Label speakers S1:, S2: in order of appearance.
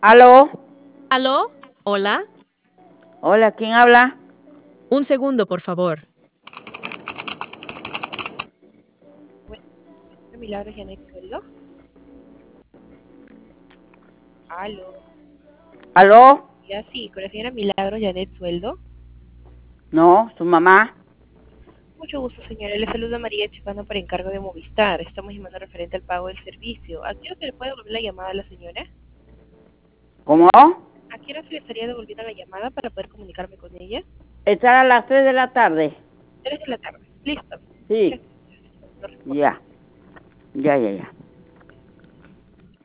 S1: ¿Aló?
S2: ¿Aló? ¿Hola?
S1: Hola, ¿quién habla?
S2: Un segundo, por favor.
S3: Bueno, Milagros Janet Sueldo. Aló.
S1: ¿Aló?
S3: Ya sí, con la señora Milagros Janet Sueldo.
S1: No, su mamá.
S3: Mucho gusto, señora. Le saluda María Chicano por encargo de Movistar. Estamos llamando referente al pago del servicio. ¿A qué hora se le puede devolver la llamada a la señora?
S1: ¿Cómo?
S3: ¿A qué hora se le estaría devolviendo la llamada para poder comunicarme con ella?
S1: Estar a las 3 de la tarde.
S3: 3 de la tarde. Listo.
S1: Sí,
S3: Muchas gracias. Lo respondo.
S1: ya, ya.